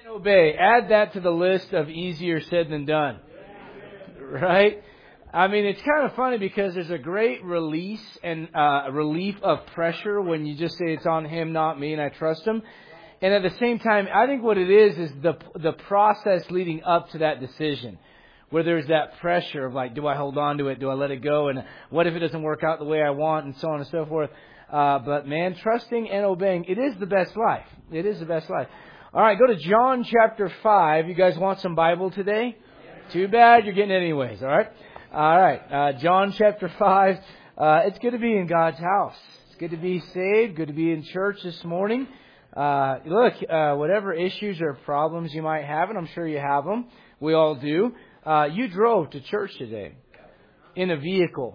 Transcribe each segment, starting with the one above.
Obey. Add that to the list of easier said than done. Right? I mean, it's kind of funny because there's a great release and relief of pressure when you just say it's on Him, not me, and I trust Him. And at the same time, I think what it is the process leading up to that decision, where there's that pressure of like, do I hold on to it? Do I let it go? And what if it doesn't work out the way I want? And so on and so forth. But man, trusting and obeying, it is the best life. It is the best life. All right, go to John chapter 5. You guys want some Bible today? Too bad, you're getting it anyways, all right? All right, John chapter 5. It's good to be in God's house. It's good to be saved, good to be in church this morning. Look, whatever issues or problems you might have, and I'm sure you have them, we all do, you drove to church today in a vehicle.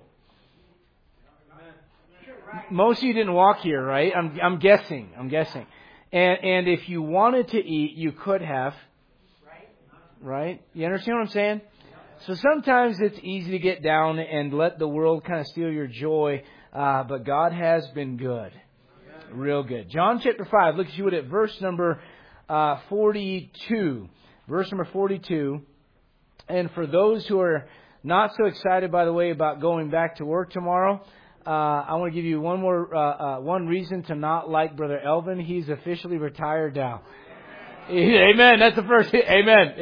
Most of you didn't walk here, right? I'm guessing. And if you wanted to eat, you could have. Right? You understand what I'm saying? So sometimes it's easy to get down and let the world kind of steal your joy. But God has been good. Real good. John chapter 5. Look, you at verse number 42. Verse number 42. And for those who are not so excited, by the way, about going back to work tomorrow, I want to give you one reason to not like Brother Elvin. He's officially retired now. Amen. That's the first. Amen.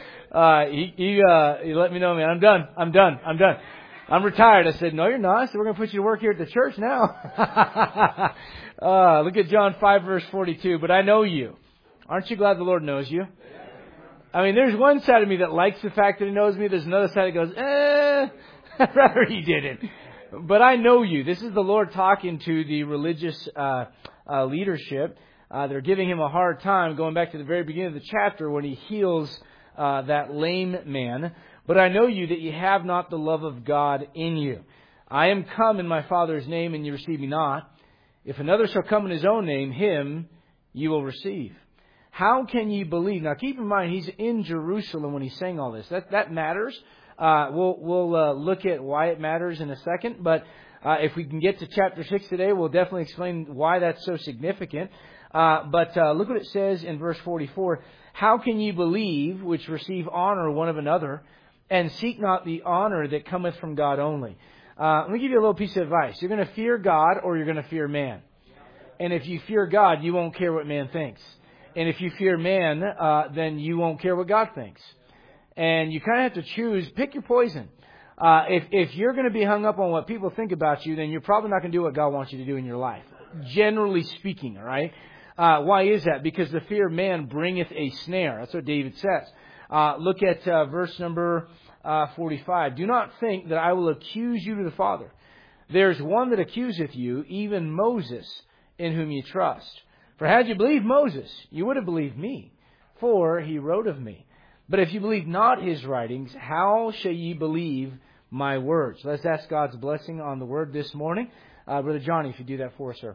He let me know, man. I'm done. I'm retired. I said, no, you're not. So we're going to put you to work here at the church now. Look at John 5 verse 42. But I know you. Aren't you glad the Lord knows you? I mean, there's one side of me that likes the fact that He knows me. There's another side that goes, I'd rather He didn't. But I know you. This is the Lord talking to the religious leadership. They're giving Him a hard time, going back to the very beginning of the chapter when He heals that lame man. But I know you that you have not the love of God in you. I am come in my Father's name, and you receive me not. If another shall come in his own name, him you will receive. How can ye believe? Now keep in mind, He's in Jerusalem when He's saying all this. That matters. We'll look at why it matters in a second. But if we can get to chapter 6 today, we'll definitely explain why that's so significant. But look what it says in verse 44. How can ye believe which receive honor one of another, and seek not the honor that cometh from God only? Let me give you a little piece of advice. You're going to fear God or you're going to fear man. And if you fear God, you won't care what man thinks. And if you fear man, then you won't care what God thinks. And you kind of have to choose, pick your poison. If you're going to be hung up on what people think about you, then you're probably not going to do what God wants you to do in your life. Generally speaking, all right? Why is that? Because the fear of man bringeth a snare. That's what David says. Look at verse number 45. Do not think that I will accuse you to the Father. There's one that accuseth you, even Moses, in whom ye trust. For had you believed Moses, you would have believed me, for he wrote of me. But if you believe not his writings, how shall ye believe my words? Let's ask God's blessing on the word this morning. Brother Johnny, if you do that for us, sir.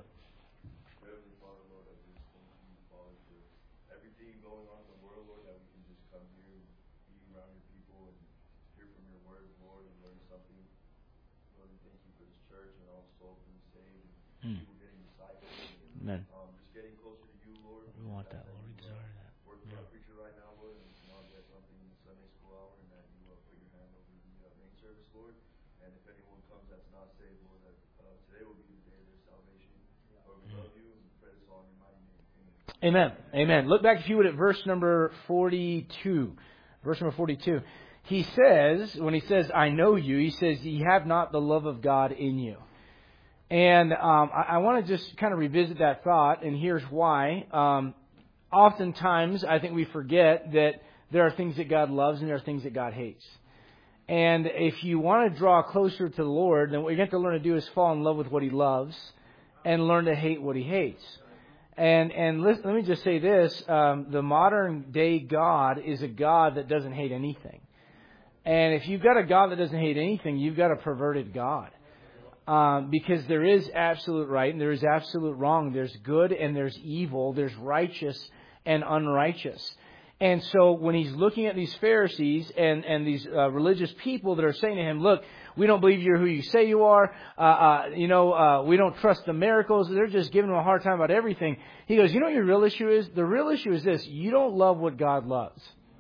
Amen. Just getting closer to you, Lord. We want that, Lord. We desire that. Working with our preacher right now, Lord, and we want to get something in the Sunday school hour, and that you put your hand over the main service, Lord. And if anyone comes that's not saved, Lord, that today will be the day of their salvation. Lord, we love you, and we pray this all in your mighty name. Amen. Look back, if you would, at verse number 42. Verse number 42. He says, when he says, I know you, he says, ye have not the love of God in you. And I want to just kind of revisit that thought, and here's why. Oftentimes, I think we forget that there are things that God loves and there are things that God hates. And if you want to draw closer to the Lord, then what you're going to have to learn to do is fall in love with what He loves and learn to hate what He hates. And let me just say this. The modern day God is a God that doesn't hate anything. And if you've got a God that doesn't hate anything, you've got a perverted God. Because there is absolute right and there is absolute wrong. There's good and there's evil. There's righteous and unrighteous. And so when he's looking at these Pharisees and these religious people that are saying to him, look, we don't believe you're who you say you are. We don't trust the miracles. They're just giving him a hard time about everything. He goes, you know what your real issue is? The real issue is this. You don't love what God loves.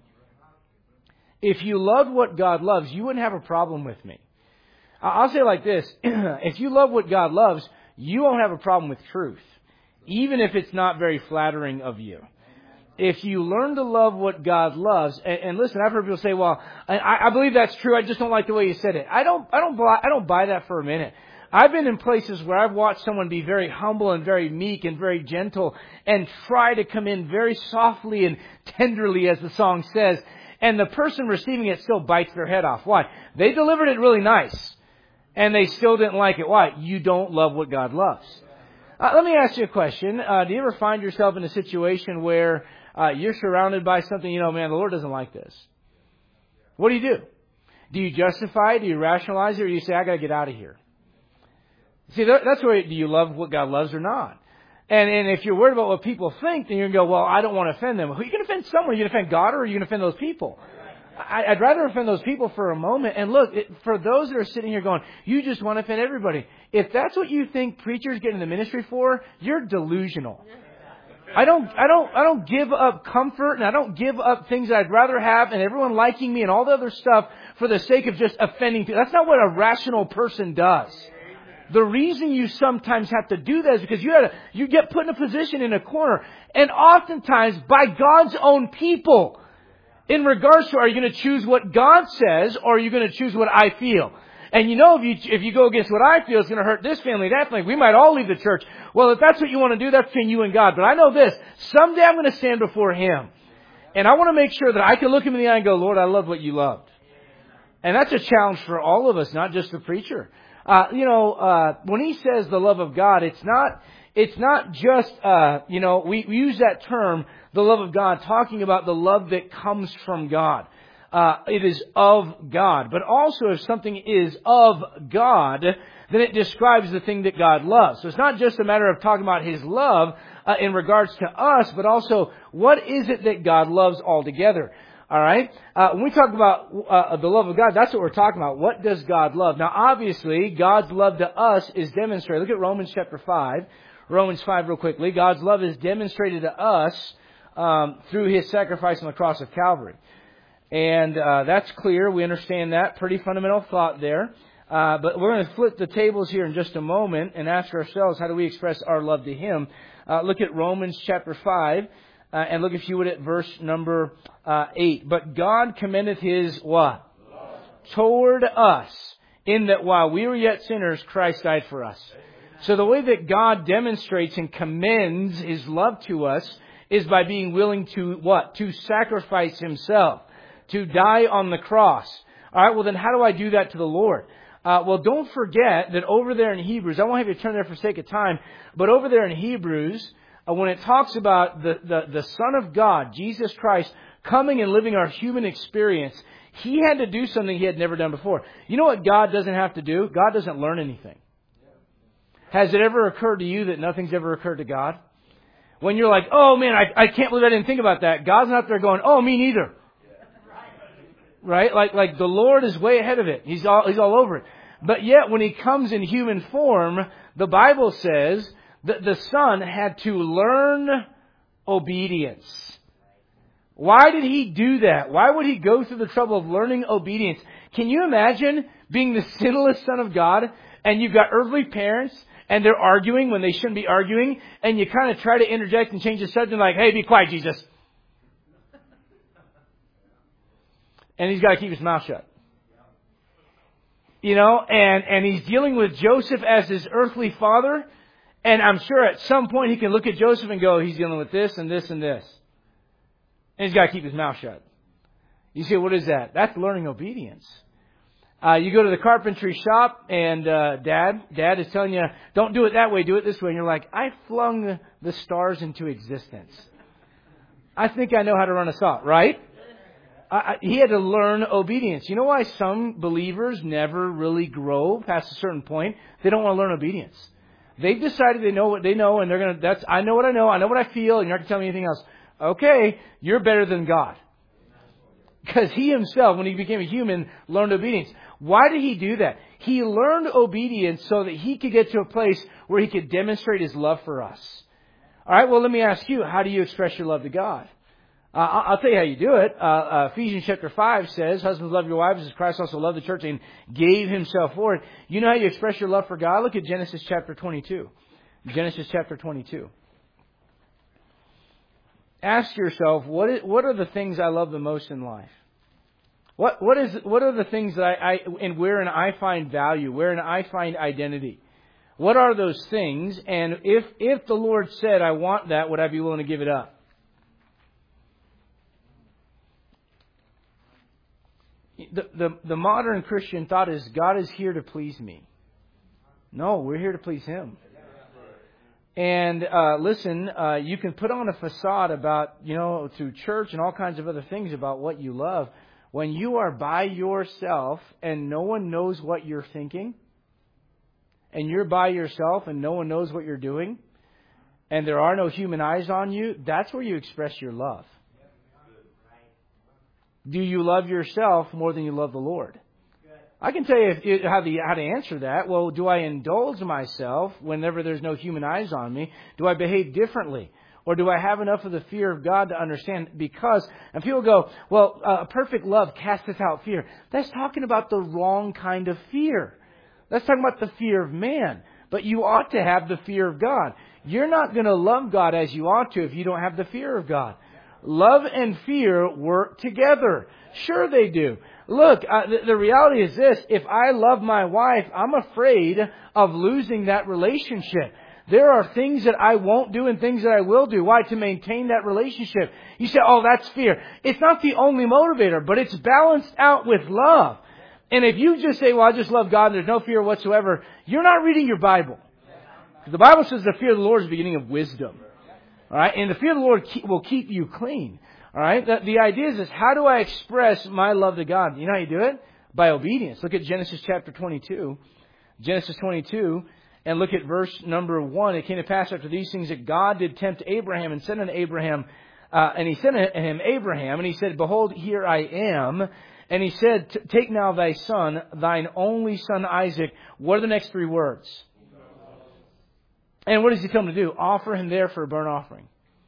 If you loved what God loves, you wouldn't have a problem with me. I'll say it like this. If you love what God loves, you won't have a problem with truth, even if it's not very flattering of you. If you learn to love what God loves, and listen, I've heard people say, well, I believe that's true. I just don't like the way you said it. I don't buy that for a minute. I've been in places where I've watched someone be very humble and very meek and very gentle and try to come in very softly and tenderly, as the song says, and the person receiving it still bites their head off. Why? They delivered it really nice, and they still didn't like it. Why? You don't love what God loves. Let me ask you a question. Do you ever find yourself in a situation where you're surrounded by something, man, the Lord doesn't like this? What do you do? Do you justify it? Do you rationalize it? Or do you say, I got to get out of here? See, that's where, do you love what God loves or not? And if you're worried about what people think, then you're going to go, well, I don't want to offend them. Well, you can offend someone. Are you going to offend God, or are you going to offend those people? I'd rather offend those people for a moment. And look, for those that are sitting here going, you just want to offend everybody. If that's what you think preachers get in the ministry for, you're delusional. I don't give up comfort, and I don't give up things that I'd rather have and everyone liking me and all the other stuff for the sake of just offending people. That's not what a rational person does. The reason you sometimes have to do that is because you get put in a position in a corner, and oftentimes by God's own people, in regards to, are you going to choose what God says, or are you going to choose what I feel? And if you go against what I feel, it's going to hurt this family, that family. We might all leave the church. Well, if that's what you want to do, that's between you and God. But I know this. Someday I'm going to stand before Him. And I want to make sure that I can look Him in the eye and go, Lord, I love what you loved. And that's a challenge for all of us, not just the preacher. When he says the love of God, it's not just, we use that term, the love of God, talking about the love that comes from God. It is of God. But also, if something is of God, then it describes the thing that God loves. So it's not just a matter of talking about His love in regards to us, but also what is it that God loves altogether. All right? When we talk about the love of God, that's what we're talking about. What does God love? Now, obviously, God's love to us is demonstrated. Look at Romans chapter 5. Romans 5 real quickly. God's love is demonstrated to us through His sacrifice on the cross of Calvary. And that's clear. We understand that. Pretty fundamental thought there. But we're going to flip the tables here in just a moment and ask ourselves, how do we express our love to Him? Look at Romans chapter 5. And look, if you would, at verse number 8. But God commendeth His what? Love toward us, in that while we were yet sinners, Christ died for us. So the way that God demonstrates and commends His love to us is by being willing to what? To sacrifice Himself. To die on the cross. All right, well then how do I do that to the Lord? Well, don't forget that over there in Hebrews, I won't have you turn there for sake of time, but over there in Hebrews, when it talks about the Son of God, Jesus Christ, coming and living our human experience, He had to do something He had never done before. You know what God doesn't have to do? God doesn't learn anything. Has it ever occurred to you that nothing's ever occurred to God? When you're like, oh man, I can't believe I didn't think about that. God's not there going, oh, me neither. Right? Like the Lord is way ahead of it. He's all over it. But yet when He comes in human form, the Bible says that the Son had to learn obedience. Why did He do that? Why would He go through the trouble of learning obedience? Can you imagine being the sinless Son of God, and you've got earthly parents, and they're arguing when they shouldn't be arguing, and you kind of try to interject and change the subject like, hey, be quiet, Jesus. And He's got to keep His mouth shut. And He's dealing with Joseph as His earthly father. And I'm sure at some point He can look at Joseph and go, He's dealing with this and this and this. And He's got to keep His mouth shut. You say, what is that? That's learning obedience. You go to the carpentry shop and Dad is telling you, don't do it that way, do it this way. And you're like, I flung the stars into existence. I think I know how to run a saw, right? He had to learn obedience. You know why some believers never really grow past a certain point? They don't want to learn obedience. They've decided they know what they know, and they're going to, I know what I know what I feel, and you're not going to tell me anything else. okay, you're better than God. Because He Himself, when He became a human, learned obedience. Why did He do that? He learned obedience so that He could get to a place where He could demonstrate His love for us. All right, well, let me ask you, how do you express your love to God? I'll tell you how you do it. Ephesians chapter 5 says, husbands, love your wives as Christ also loved the church and gave Himself for it. You know how you express your love for God? Look at Genesis chapter 22. Genesis chapter 22. Ask yourself, what are the things I love the most in life? What are the things that and wherein I find value, wherein I find identity? What are those things? And if the Lord said, I want that, would I be willing to give it up? The modern Christian thought is, God is here to please me. No, we're here to please Him. And listen, you can put on a facade about, through church and all kinds of other things about what you love. When you are by yourself and no one knows what you're thinking, and you're by yourself and no one knows what you're doing, and there are no human eyes on you, that's where you express your love. Do you love yourself more than you love the Lord? I can tell you how to answer that. Well, do I indulge myself whenever there's no human eyes on me? Do I behave differently? Or do I have enough of the fear of God to understand? And people go, well, perfect love casteth out fear. That's talking about the wrong kind of fear. That's talking about the fear of man. But you ought to have the fear of God. You're not going to love God as you ought to if you don't have the fear of God. Love and fear work together. Sure they do. Look, the reality is this. If I love my wife, I'm afraid of losing that relationship. There are things that I won't do and things that I will do. Why? To maintain that relationship. You say, oh, that's fear. It's not the only motivator, but it's balanced out with love. And if you just say, well, I just love God and there's no fear whatsoever, you're not reading your Bible. The Bible says the fear of the Lord is the beginning of wisdom. All right, and the fear of the Lord will keep you clean. All right, the idea is this: how do I express my love to God? You know how you do it? By obedience. Look at Genesis chapter 22. Genesis 22, and look at verse number 1. It came to pass after these things that God did tempt Abraham and said unto Abraham, and He said unto him, Abraham, and He said, behold, here I am. And He said, take now thy son, thine only son Isaac. What are the next three words? And what does He tell him to do? Offer him there for a burnt offering.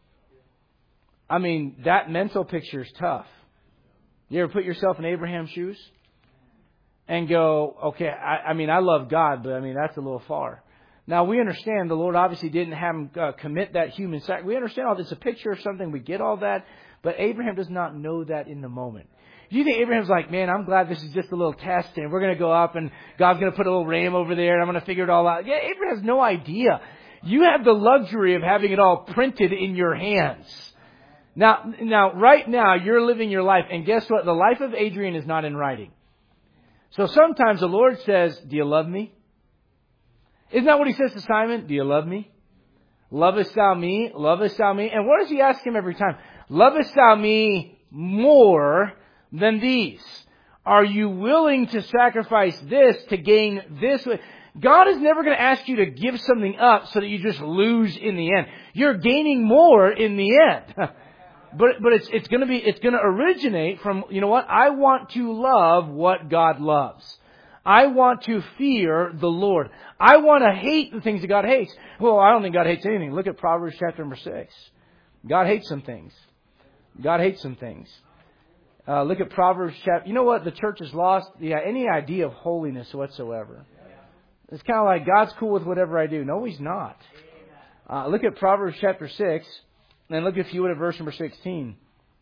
I mean, that mental picture is tough. You ever put yourself in Abraham's shoes? And go, okay, I love God, but that's a little far. Now, we understand the Lord obviously didn't have him commit that human sacrifice. We understand all this. It's a picture of something. We get all that. But Abraham does not know that in the moment. Do you think Abraham's like, man, I'm glad this is just a little test and we're going to go up and God's going to put a little ram over there and I'm going to figure it all out? Yeah, Abraham has no idea. You have the luxury of having it all printed in your hands. Now, right now, you're living your life. And guess what? The life of Adrian is not in writing. So sometimes the Lord says, do you love me? Isn't that what He says to Simon? Do you love me? Lovest thou me? Lovest thou me? And what does He ask him every time? Lovest thou me more than these? Are you willing to sacrifice this to gain this? God is never going to ask you to give something up so that you just lose in the end. You're gaining more in the end. But it's going to originate from, you know what? I want to love what God loves. I want to fear the Lord. I want to hate the things that God hates. Well, I don't think God hates anything. Look at Proverbs chapter number 6. God hates some things. God hates some things. Look at Proverbs chapter. You know what? The church has lost any idea of holiness whatsoever. It's kind of like God's cool with whatever I do. No, He's not. Look at Proverbs chapter 6. And look, if you would, at verse number 16.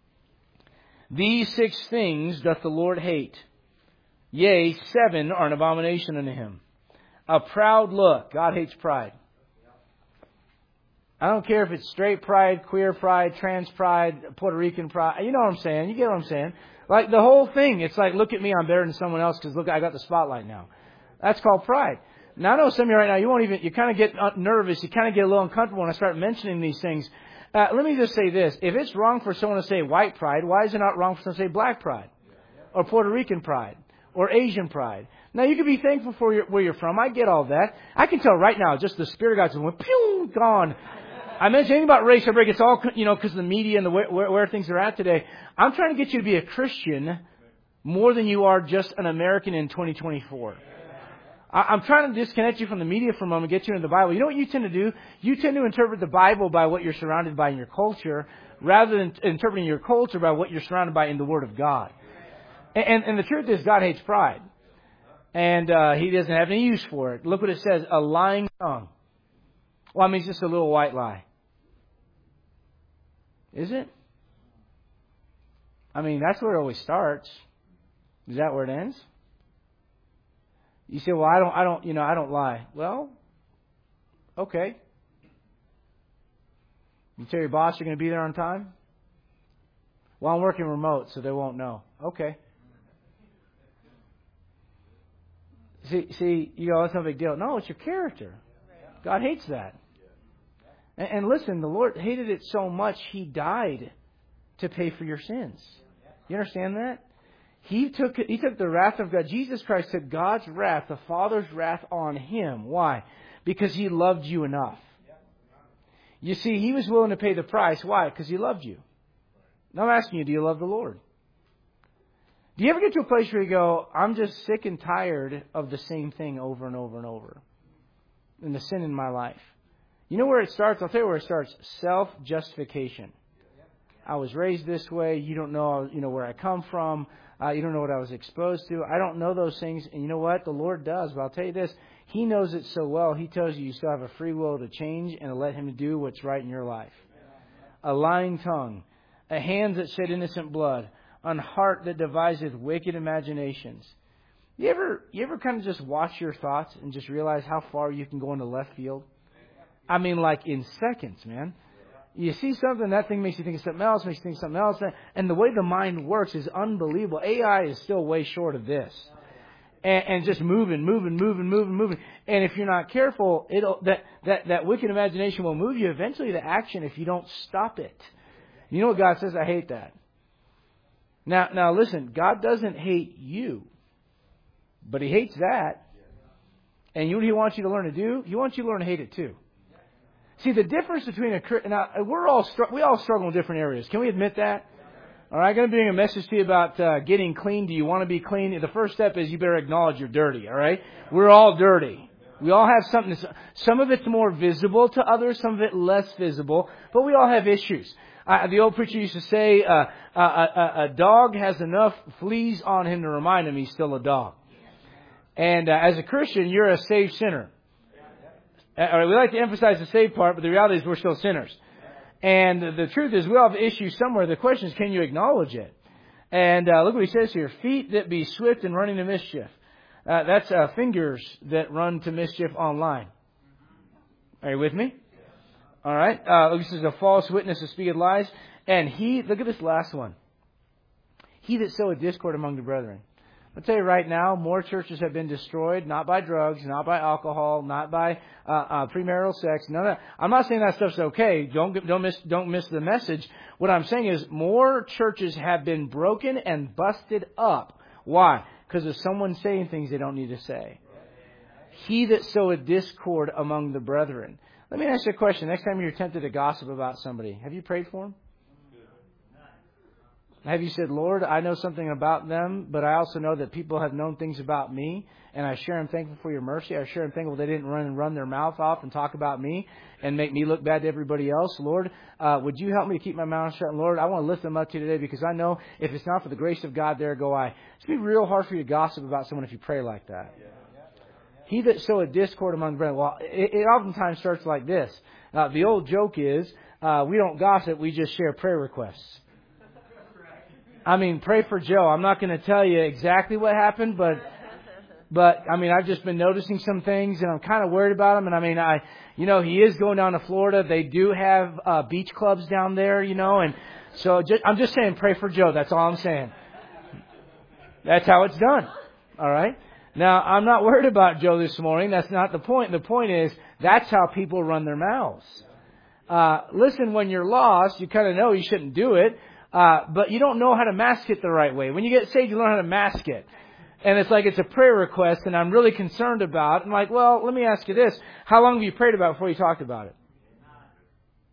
These 6 things doth the Lord hate. Yea, 7 are an abomination unto Him. A proud look. God hates pride. I don't care if it's straight pride, queer pride, trans pride, Puerto Rican pride. You know what I'm saying. You get what I'm saying. Like the whole thing. It's like, look at me, I'm better than someone else because look, I got the spotlight now. That's called pride. Now, I know some of you right now, you kind of get nervous. You kind of get a little uncomfortable when I start mentioning these things. Let me just say this. If it's wrong for someone to say white pride, why is it not wrong for someone to say black pride? Or Puerto Rican pride? Or Asian pride? Now, you can be thankful for where you're from. I get all that. I can tell right now, just the Spirit of God's going, pew, gone. I mentioned anything about race or break. It's all, because of the media and the where things are at today. I'm trying to get you to be a Christian more than you are just an American in 2024. I'm trying to disconnect you from the media for a moment, get you into the Bible. You know what you tend to do? You tend to interpret the Bible by what you're surrounded by in your culture, rather than interpreting your culture by what you're surrounded by in the Word of God. And the truth is, God hates pride. And He doesn't have any use for it. Look what it says, a lying tongue. Well, I mean, it's just a little white lie. Is it? I mean, that's where it always starts. Is that where it ends? You say, well, I don't lie. Well, okay. You tell your boss you're going to be there on time? Well, I'm working remote, so they won't know. Okay. See, that's no big deal. No, it's your character. God hates that. And listen, the Lord hated it so much, He died to pay for your sins. You understand that? He took the wrath of God. Jesus Christ took God's wrath, the Father's wrath, on Him. Why? Because He loved you enough. You see, He was willing to pay the price. Why? Because He loved you. Now I'm asking you, do you love the Lord? Do you ever get to a place where you go, I'm just sick and tired of the same thing over and over and over, and the sin in my life? You know where it starts? I'll tell you where it starts. Self-justification. I was raised this way. You don't know, where I come from. You don't know what I was exposed to. I don't know those things. And you know what? The Lord does. But I'll tell you this. He knows it so well. He tells you still have a free will to change and to let Him do what's right in your life. A lying tongue. A hand that shed innocent blood. An heart that deviseth wicked imaginations. You ever kind of just watch your thoughts and just realize how far you can go into left field? I mean, like in seconds, man. You see something, that thing makes you think of something else, makes you think of something else. And the way the mind works is unbelievable. AI is still way short of this. And just moving. And if you're not careful, that wicked imagination will move you eventually to action if you don't stop it. You know what God says? I hate that. Now listen, God doesn't hate you, but He hates that. And you know what He wants you to learn to do? He wants you to learn to hate it too. See, the difference between now we all struggle in different areas. Can we admit that? All right, I'm going to bring a message to you about getting clean. Do you want to be clean? The first step is you better acknowledge you're dirty. All right, we're all dirty. We all have something. Some of it's more visible to others, some of it less visible, but we all have issues. The old preacher used to say, a dog has enough fleas on him to remind him he's still a dog. And as a Christian, you're a saved sinner. All right, we like to emphasize the saved part, but the reality is we're still sinners. And the truth is we all have issues somewhere. The question is, can you acknowledge it? And look what he says here. Feet that be swift in running to mischief. That's fingers that run to mischief online. Are you with me? All right. This is a false witness that speaketh lies. And look at this last one. He that soweth discord among the brethren. I'll tell you right now, more churches have been destroyed, not by drugs, not by alcohol, not by premarital sex. None of that. I'm not saying that stuff's okay. Don't miss the message. What I'm saying is more churches have been broken and busted up. Why? Because of someone saying things they don't need to say. He that soweth discord among the brethren. Let me ask you a question. Next time you're tempted to gossip about somebody, have you prayed for them? Have you said, Lord, I know something about them, but I also know that people have known things about me, and I sure am thankful for your mercy. I sure am thankful they didn't run their mouth off and talk about me and make me look bad to everybody else. Lord, would you help me to keep my mouth shut? And Lord, I want to lift them up to you today because I know if it's not for the grace of God, there go I. It's going to be real hard for you to gossip about someone if you pray like that. He that soweth discord among brethren. Well, it oftentimes starts like this. The old joke is, we don't gossip, we just share prayer requests. I mean, pray for Joe. I'm not going to tell you exactly what happened, but I mean, I've just been noticing some things, and I'm kind of worried about him. And I mean, he is going down to Florida. They do have beach clubs down there, and so I'm just saying, pray for Joe. That's all I'm saying. That's how it's done. All right. Now, I'm not worried about Joe this morning. That's not the point. The point is, that's how people run their mouths. Listen, when you're lost, you kind of know you shouldn't do it. But you don't know how to mask it the right way. When you get saved, you learn how to mask it. And it's like it's a prayer request, and I'm really concerned about it. I'm like, well, let me ask you this. How long have you prayed about it before you talked about it?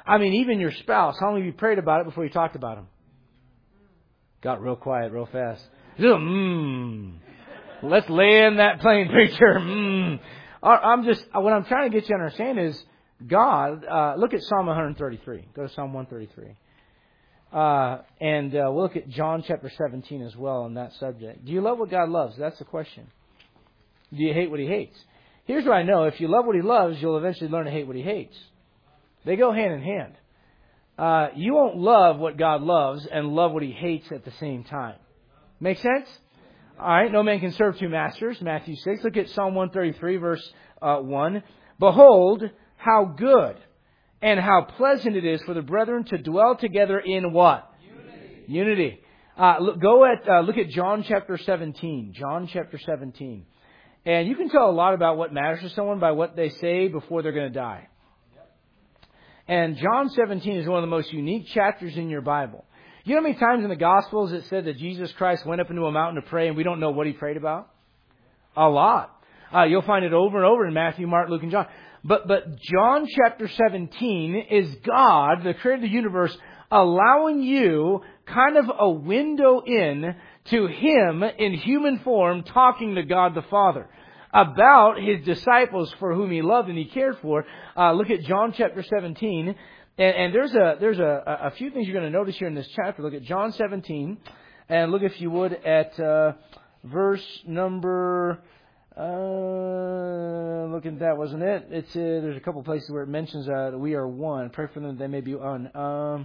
I mean, even your spouse, how long have you prayed about it before you talked about them? Got real quiet real fast. Just, let's land that plane, preacher. What I'm trying to get you to understand is God, look at Psalm 133. Go to Psalm 133. And we'll look at John chapter 17 as well on that subject. Do you love what God loves? That's the question. Do you hate what He hates? Here's what I know. If you love what He loves, you'll eventually learn to hate what He hates. They go hand in hand. You won't love what God loves and love what He hates at the same time. Make sense? All right. No man can serve two masters. Matthew 6. Look at Psalm 133, verse 1. Behold, how good and how pleasant it is for the brethren to dwell together in what? Unity. Look at John chapter 17. John chapter 17. And you can tell a lot about what matters to someone by what they say before they're going to die. And John 17 is one of the most unique chapters in your Bible. You know how many times in the Gospels it said that Jesus Christ went up into a mountain to pray and we don't know what He prayed about? A lot. You'll find it over and over in Matthew, Mark, Luke, and John. But John chapter 17 is God, the creator of the universe, allowing you kind of a window in to Him in human form talking to God the Father about His disciples for whom He loved and He cared for. Look at John chapter 17. And there's a few things you're going to notice here in this chapter. Look at John 17. And look, if you would, at verse number... look at that, wasn't it? It's there's a couple places where it mentions that we are one. Pray for them that they may be one.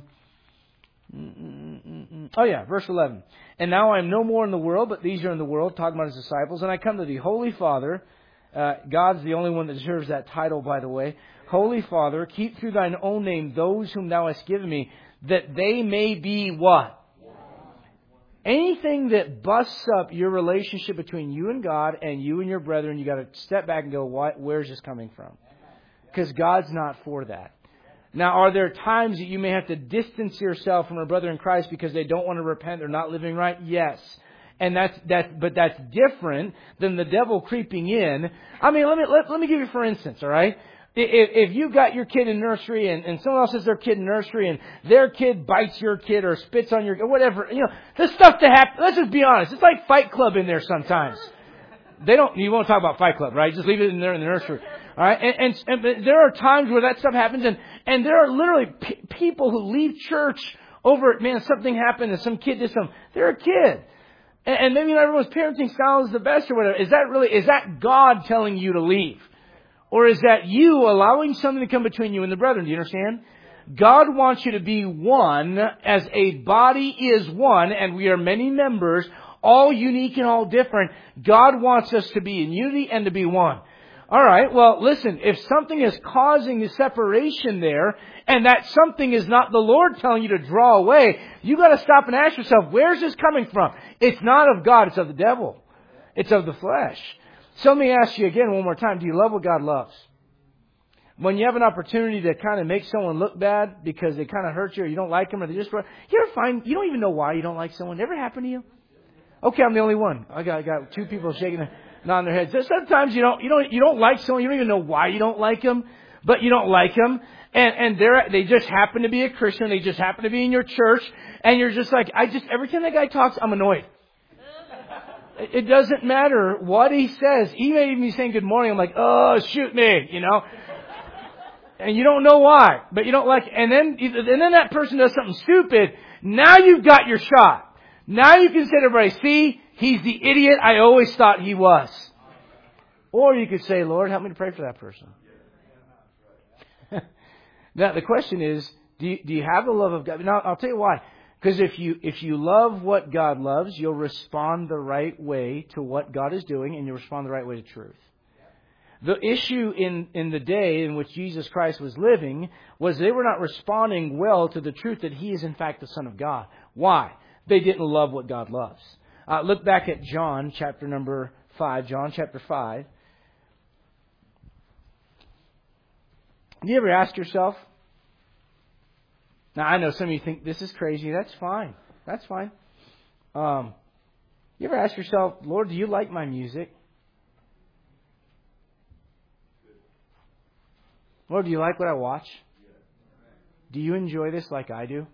Oh yeah, verse 11. And now I am no more in the world, but these are in the world, talking about His disciples. And I come to Thee, Holy Father. God's the only one that deserves that title, by the way. Holy Father, keep through Thine own name those whom Thou hast given me, that they may be what? Anything that busts up your relationship between you and God and you and your brethren, you got to step back and go, where's this coming from? Because God's not for that. Now, are there times that you may have to distance yourself from a brother in Christ because they don't want to repent, they're not living right? Yes. And that's different than the devil creeping in. I mean, let me give you for instance, all right? If you've got your kid in nursery and someone else has their kid in nursery and their kid bites your kid or spits on your kid, whatever, the stuff that happens, let's just be honest, it's like Fight Club in there sometimes. You won't talk about Fight Club, right? Just leave it in there in the nursery. All right? And there are times where that stuff happens and there are literally people who leave church over it, man, something happened and some kid did something. They're a kid. And maybe not everyone's parenting style is the best or whatever. Is that God telling you to leave? Or is that you allowing something to come between you and the brethren? Do you understand? God wants you to be one as a body is one and we are many members, all unique and all different. God wants us to be in unity and to be one. All right, well, listen, if something is causing the separation there and that something is not the Lord telling you to draw away, you got to stop and ask yourself, where's this coming from? It's not of God, it's of the devil. It's of the flesh. So let me ask you again one more time. Do you love what God loves? When you have an opportunity to kind of make someone look bad because they kind of hurt you or you don't like them or they just... You ever find... You don't even know why you don't like someone. Ever happen to you? Okay, I'm the only one. I got two people shaking nodding their heads. Sometimes you don't like someone. You don't even know why you don't like them, but you don't like them. And they just happen to be a Christian. They just happen to be in your church. And you're just like, every time that guy talks, I'm annoyed. It doesn't matter what he says. He may even be saying good morning. I'm like, oh, shoot me, And you don't know why, but you don't like it. And then that person does something stupid. Now you've got your shot. Now you can say to everybody, see, he's the idiot I always thought he was. Or you could say, Lord, help me to pray for that person. Now the question is, do you have the love of God? Now I'll tell you why. Because if you love what God loves, you'll respond the right way to what God is doing, and you'll respond the right way to truth. The issue in the day in which Jesus Christ was living was they were not responding well to the truth that He is in fact the Son of God. Why? They didn't love what God loves. Look back at John chapter number 5. John chapter 5. Do you ever ask yourself? Now, I know some of you think this is crazy. That's fine. That's fine. You ever ask yourself, Lord, do you like my music? Lord, do you like what I watch? Do you enjoy this like I do?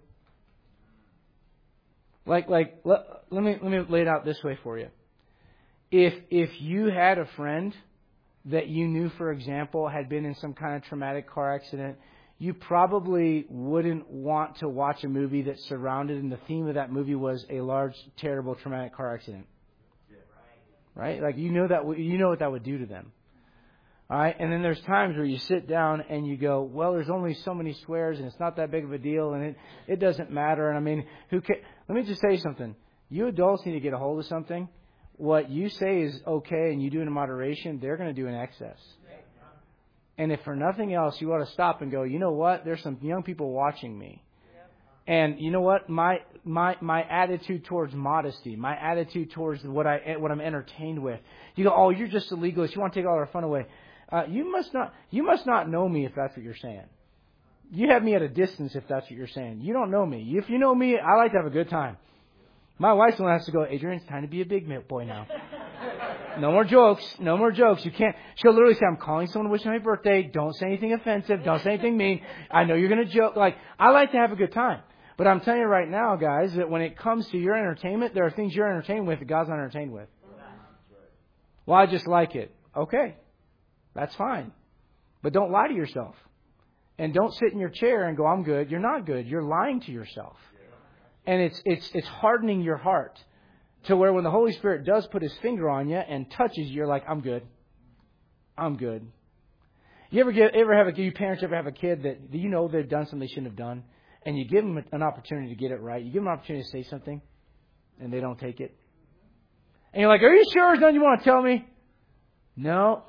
Let me lay it out this way for you. If you had a friend that you knew, for example, had been in some kind of traumatic car accident, you probably wouldn't want to watch a movie that surrounded, and the theme of that movie was a large, terrible, traumatic car accident. Right? Like, you know what that would do to them. All right? And then there's times where you sit down and you go, well, there's only so many swears and it's not that big of a deal and it doesn't matter. And I mean, let me just say something. You adults need to get a hold of something. What you say is okay and you do it in moderation, they're going to do in excess. And if for nothing else, you ought to stop and go, you know what? There's some young people watching me. And you know what? My attitude towards modesty, my attitude towards what I'm entertained with. You go, oh, you're just a legalist. You want to take all our fun away. You must not know me if that's what you're saying. You have me at a distance if that's what you're saying. You don't know me. If you know me, I like to have a good time. My wife's the one has to go, Adrian, it's time to be a big boy now. No more jokes. No more jokes. You can't. She'll literally say, I'm calling someone to wish me my birthday. Don't say anything offensive. Don't say anything mean. I know you're going to joke. Like, I like to have a good time. But I'm telling you right now, guys, that when it comes to your entertainment, there are things you're entertained with that God's not entertained with. Well, I just like it. Okay. That's fine. But don't lie to yourself. And don't sit in your chair and go, I'm good. You're not good. You're lying to yourself. And it's hardening your heart to where when the Holy Spirit does put His finger on you and touches you, you're like, I'm good. I'm good. You parents ever have a kid that you know they've done something they shouldn't have done, and you give them an opportunity to get it right. You give them an opportunity to say something, and they don't take it. And you're like, are you sure there's nothing you want to tell me? No.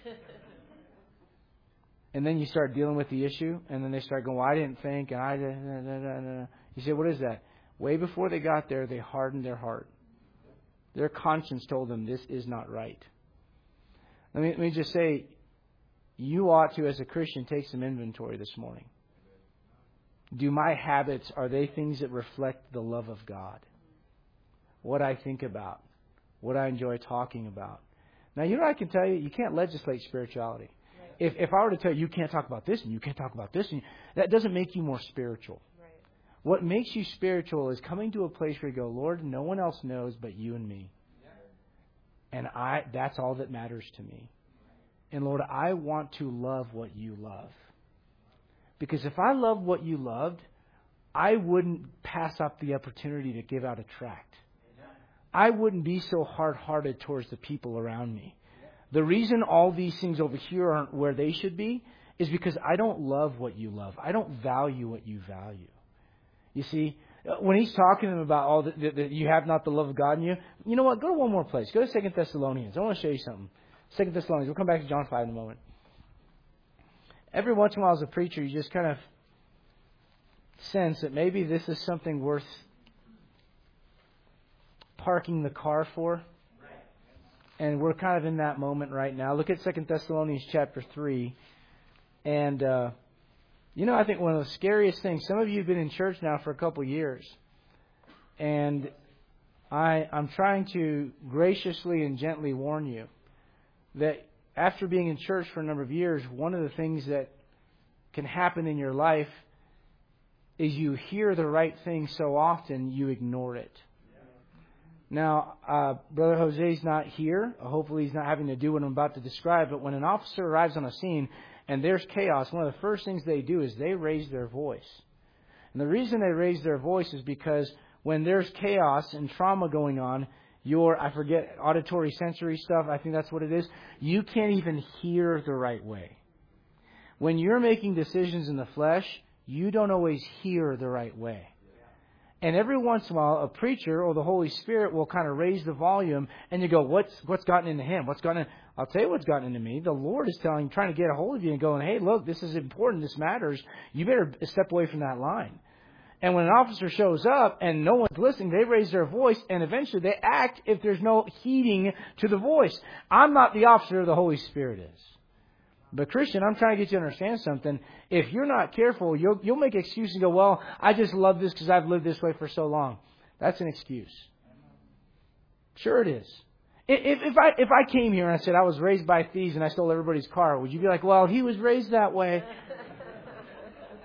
And then you start dealing with the issue, and then they start going, well, I didn't think, and I didn't. You say, what is that? Way before they got there, they hardened their heart. Their conscience told them this is not right. Let me just say, you ought to, as a Christian, take some inventory this morning. Do my habits, are they things that reflect the love of God? What I think about, what I enjoy talking about. Now, you know what I can tell you? You can't legislate spirituality. If I were to tell you can't talk about this and you can't talk about this, that doesn't make you more spiritual. Right. What makes you spiritual is coming to a place where you go, Lord, no one else knows but you and me. Yeah. And that's all that matters to me. And Lord, I want to love what you love. Because if I loved what you loved, I wouldn't pass up the opportunity to give out a tract. I wouldn't be so hard-hearted towards the people around me. The reason all these things over here aren't where they should be is because I don't love what you love. I don't value what you value. You see, when he's talking to them about all that you have not the love of God in you, you know what? Go to one more place. Go to 2 Thessalonians. I want to show you something. 2 Thessalonians. We'll come back to John 5 in a moment. Every once in a while as a preacher, you just kind of sense that maybe this is something worth parking the car for. And we're kind of in that moment right now. Look at 2 Thessalonians chapter 3. And, I think one of the scariest things, some of you have been in church now for a couple years. And I'm trying to graciously and gently warn you that after being in church for a number of years, one of the things that can happen in your life is you hear the right thing so often, you ignore it. Now, Brother Jose's not here. Hopefully he's not having to do what I'm about to describe. But when an officer arrives on a scene and there's chaos, one of the first things they do is they raise their voice. And the reason they raise their voice is because when there's chaos and trauma going on, auditory sensory stuff, I think that's what it is, you can't even hear the right way. When you're making decisions in the flesh, you don't always hear the right way. And every once in a while, a preacher or the Holy Spirit will kind of raise the volume, and you go, what's gotten into him? I'll tell you what's gotten into me. The Lord is trying to get a hold of you and going, hey, look, this is important. This matters. You better step away from that line. And when an officer shows up and no one's listening, they raise their voice, and eventually they act if there's no heeding to the voice. I'm not the officer, the Holy Spirit is. But Christian, I'm trying to get you to understand something. If you're not careful, you'll make excuses and go, well, I just love this because I've lived this way for so long. That's an excuse. Sure it is. If I came here and I said I was raised by thieves and I stole everybody's car, would you be like, well, he was raised that way?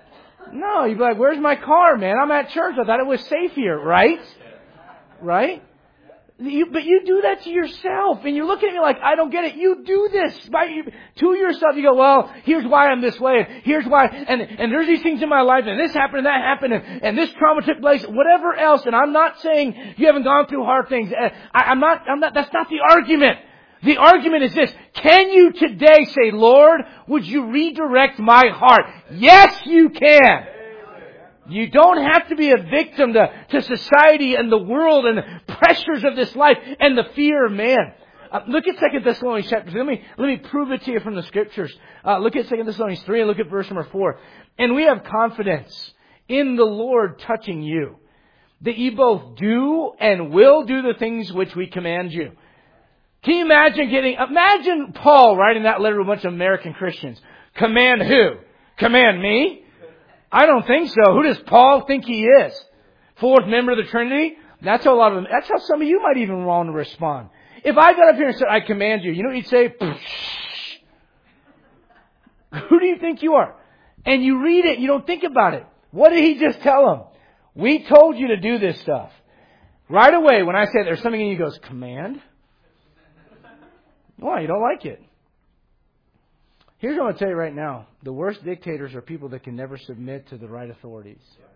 No, you'd be like, where's my car, man? I'm at church. I thought it was safe here, right? Right? But you do that to yourself, and you're looking at me like, I don't get it. You do this to yourself. You go, well, here's why I'm this way, and here's why, and there's these things in my life, and this happened, and that happened, and this trauma took place, whatever else. And I'm not saying you haven't gone through hard things. I'm not. That's not the argument. The argument is this: can you today say, Lord, would you redirect my heart? Yes, you can. You don't have to be a victim to society and the world and the pressures of this life and the fear of man. Look at 2 Thessalonians chapter 3. Let me prove it to you from the Scriptures. Look at 2 Thessalonians 3 and look at verse number 4. And we have confidence in the Lord touching you, that you both do and will do the things which we command you. Can you imagine Paul writing that letter to a bunch of American Christians. Command who? Command me? I don't think so. Who does Paul think he is? Fourth member of the Trinity? That's how some of you might even want to respond. If I got up here and said, I command you, you know what you'd say? Who do you think you are? And you read it, you don't think about it. What did he just tell them? We told you to do this stuff. Right away, when I say there's something in you goes, command? Why? You don't like it. Here's what I'm going to tell you right now. The worst dictators are people that can never submit to the right authorities.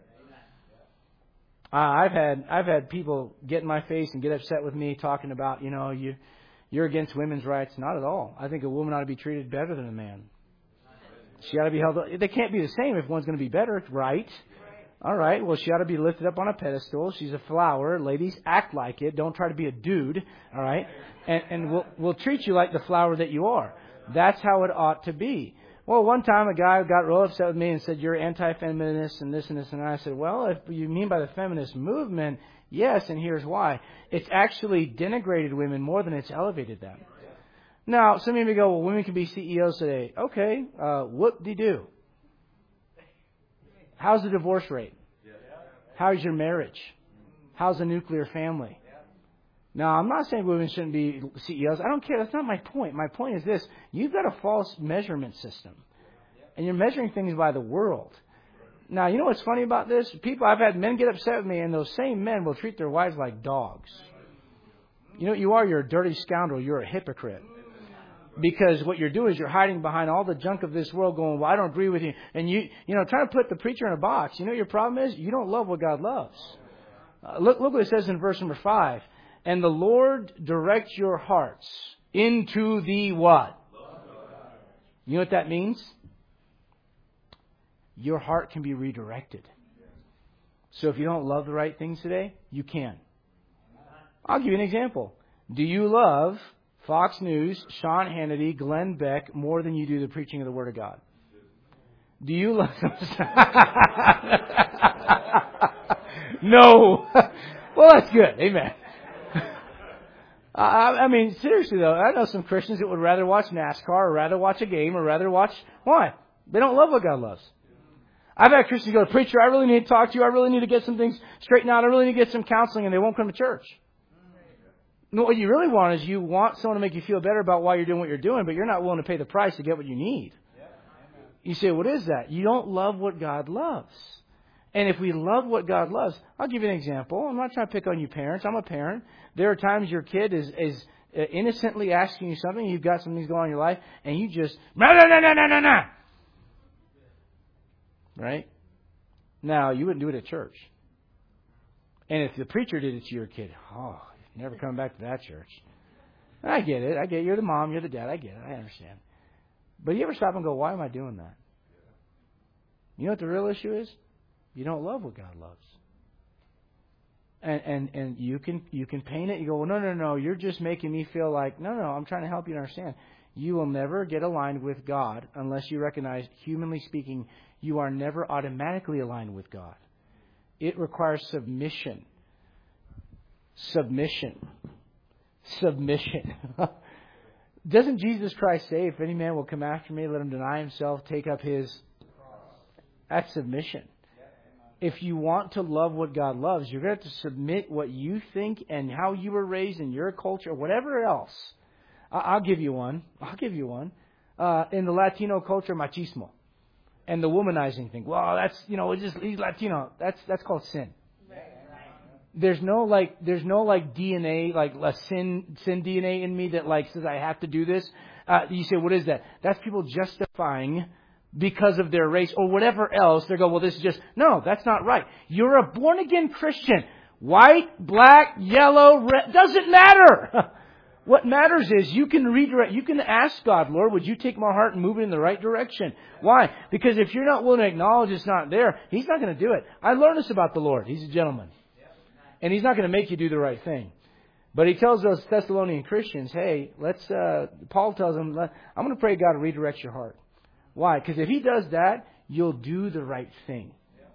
I've had people get in my face and get upset with me talking about, you're against women's rights. Not at all. I think a woman ought to be treated better than a man. She ought to be held up. They can't be the same if one's going to be better, right? All right. Well, she ought to be lifted up on a pedestal. She's a flower. Ladies, act like it. Don't try to be a dude. All right. And we'll treat you like the flower that you are. That's how it ought to be. Well, one time a guy got real upset with me and said, you're anti-feminist and this and this. And I said, well, if you mean by the feminist movement, yes, and here's why. It's actually denigrated women more than it's elevated them. Now, some of you go, well, women can be CEOs today. Okay, whoop-de-doo. How's the divorce rate? How's your marriage? How's the nuclear family? Now, I'm not saying women shouldn't be CEOs. I don't care. That's not my point. My point is this. You've got a false measurement system. And you're measuring things by the world. Now, you know what's funny about this? I've had men get upset with me, and those same men will treat their wives like dogs. You know what you are? You're a dirty scoundrel. You're a hypocrite. Because what you're doing is you're hiding behind all the junk of this world going, well, I don't agree with you. And trying to put the preacher in a box. You know what your problem is? You don't love what God loves. Look what it says in verse number 5. And the Lord directs your hearts into the what? You know what that means? Your heart can be redirected. So if you don't love the right things today, you can. I'll give you an example. Do you love Fox News, Sean Hannity, Glenn Beck more than you do the preaching of the Word of God? Do you love... No. Well, that's good. Amen. I mean, seriously though, I know some Christians that would rather watch NASCAR or rather watch a game or rather watch... Why? They don't love what God loves. I've had Christians go, preacher, I really need to talk to you. I really need to get some things straightened out. I really need to get some counseling, and they won't come to church. No, what you really want is you want someone to make you feel better about why you're doing what you're doing, but you're not willing to pay the price to get what you need. You say, what is that? You don't love what God loves. And if we love what God loves, I'll give you an example. I'm not trying to pick on you parents. I'm a parent. There are times your kid is innocently asking you something. You've got some things going on in your life, and you just, no. Right? Now, you wouldn't do it at church. And if the preacher did it to your kid, never coming back to that church. I get it. You're the mom, you're the dad. I get it. I understand. But you ever stop and go, why am I doing that? You know what the real issue is? You don't love what God loves. And you can paint it. You go, well, no. You're just making me feel like, no. I'm trying to help you to understand. You will never get aligned with God unless you recognize, humanly speaking, you are never automatically aligned with God. It requires submission. Submission. Doesn't Jesus Christ say, if any man will come after me, let him deny himself, take up his... That's submission. If you want to love what God loves, you're going to have to submit what you think and how you were raised in your culture, whatever else. I'll give you one. In the Latino culture, machismo. And the womanizing thing. Well, that's, he's Latino. That's called sin. There's no DNA, like a sin DNA in me that like says I have to do this. You say, what is that? That's people justifying because of their race or whatever else. They go, well, this is just, no, that's not right. You're a born again Christian. White, black, yellow, red, doesn't matter. What matters is you can redirect, you can ask God, Lord, would you take my heart and move it in the right direction? Why? Because if you're not willing to acknowledge it's not there, He's not going to do it. I learned this about the Lord. He's a gentleman. And He's not going to make you do the right thing. But He tells those Thessalonian Christians, hey, Paul tells them, I'm going to pray God to redirect your heart. Why? Because if He does that, you'll do the right thing.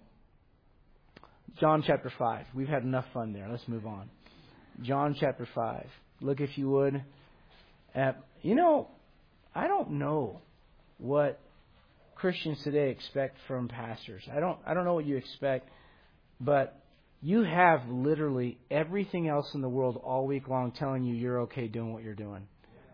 John chapter 5. We've had enough fun there. Let's move on. John chapter 5. Look, if you would. I don't know what Christians today expect from pastors. I don't know what you expect, but you have literally everything else in the world all week long telling you you're okay doing what you're doing.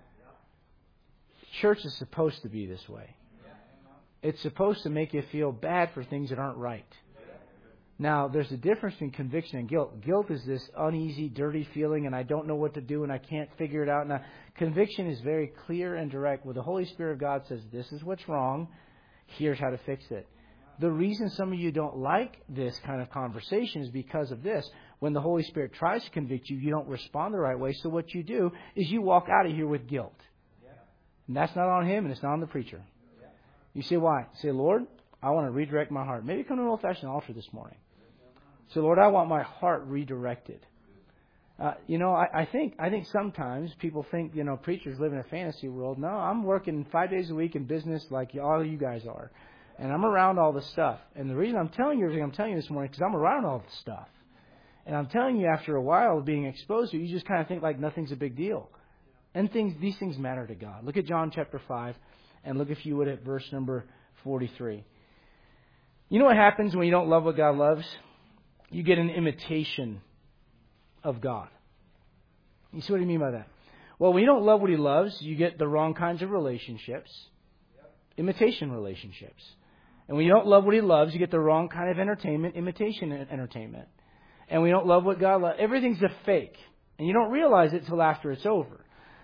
Church is supposed to be this way. It's supposed to make you feel bad for things that aren't right. Now, there's a difference between conviction and guilt. Guilt is this uneasy, dirty feeling, and I don't know what to do, and I can't figure it out. Now, conviction is very clear and direct, where the Holy Spirit of God says, this is what's wrong, here's how to fix it. The reason some of you don't like this kind of conversation is because of this. When the Holy Spirit tries to convict you, you don't respond the right way, so what you do is you walk out of here with guilt. And that's not on Him, and it's not on the preacher. You say, why? Say, Lord, I want to redirect my heart. Maybe come to an old-fashioned altar this morning. So, Lord, I want my heart redirected. I think sometimes people think, preachers live in a fantasy world. No, I'm working 5 days a week in business like all you guys are. And I'm around all this stuff. And the reason I'm telling you everything I'm telling you this morning is because I'm around all this stuff. And I'm telling you after a while of being exposed to it, you just kind of think like nothing's a big deal. And these things matter to God. Look at John chapter 5 and look, if you would, at verse number 43. You know what happens when you don't love what God loves? You get an imitation of God. You see what I mean by that? Well, when you don't love what He loves, you get the wrong kinds of relationships. Imitation relationships. And when you don't love what He loves, you get the wrong kind of entertainment, imitation entertainment. And when you don't love what God loves, everything's a fake. And you don't realize it till after it's over.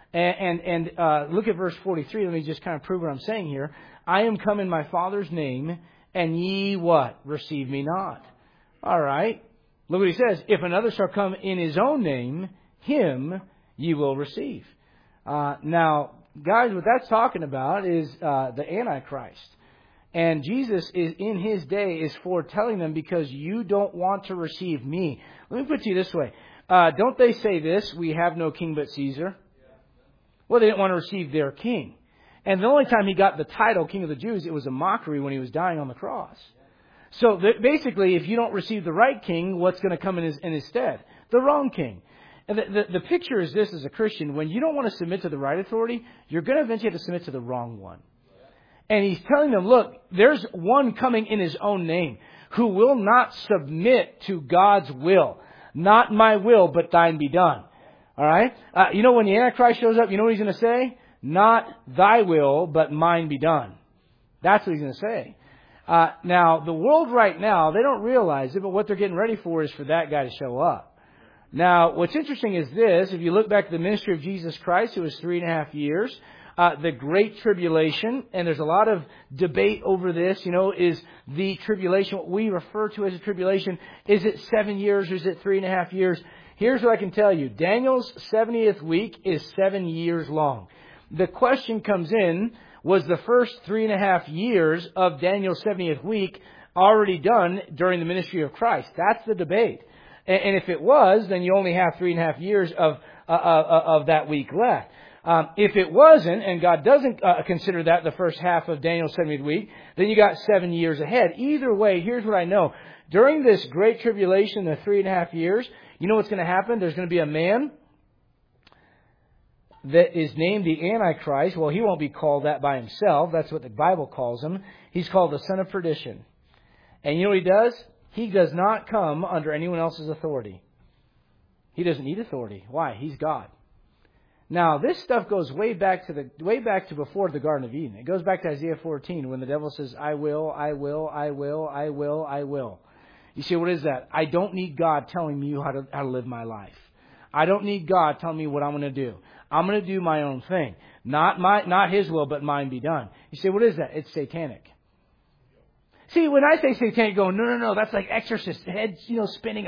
And look at verse 43. Let me just kind of prove what I'm saying here. I am come in my Father's name, and ye what? Receive me not. All right. Look what He says. If another shall come in his own name, him ye will receive. Now, guys, what that's talking about is the Antichrist. And Jesus is in His day is foretelling them because you don't want to receive me. Let me put it to you this way. Don't they say this, we have no king but Caesar? Well, they didn't want to receive their king. And the only time He got the title King of the Jews, it was a mockery when He was dying on the cross. So basically, if you don't receive the right king, what's going to come in his stead? The wrong king. And the picture is this as a Christian. When you don't want to submit to the right authority, you're going to eventually have to submit to the wrong one. And He's telling them, look, there's one coming in His own name who will not submit to God's will. Not my will, but thine be done. All right? When the Antichrist shows up, you know what he's going to say? Not thy will, but mine be done. That's what he's going to say. Now, the world right now, they don't realize it, but what they're getting ready for is for that guy to show up. Now, what's interesting is this. If you look back at the ministry of Jesus Christ, it was 3.5 years. The Great Tribulation, and there's a lot of debate over this, is the tribulation, what we refer to as a tribulation, is it 7 years or is it 3.5 years? Here's what I can tell you. Daniel's 70th week is 7 years long. The question comes in, was the first 3.5 years of Daniel's 70th week already done during the ministry of Christ? That's the debate. And if it was, then you only have 3.5 years of that week left. If it wasn't, and God doesn't consider that the first half of Daniel's 70th week, then you got 7 years ahead. Either way, here's what I know. During this great tribulation, the 3.5 years, you know what's going to happen? There's going to be a man that is named the Antichrist. Well, he won't be called that by himself. That's what the Bible calls him. He's called the son of perdition. And you know what he does? He does not come under anyone else's authority. He doesn't need authority. Why? He's God. Now, this stuff goes way back to before the Garden of Eden. It goes back to Isaiah 14 when the devil says, I will, I will, I will, I will, I will. You say, what is that? I don't need God telling me how to live my life. I don't need God telling me what I'm going to do. I'm going to do my own thing. Not His will, but mine be done. You say, what is that? It's satanic. See, when I say satanic, go, no, that's like exorcist, head, spinning,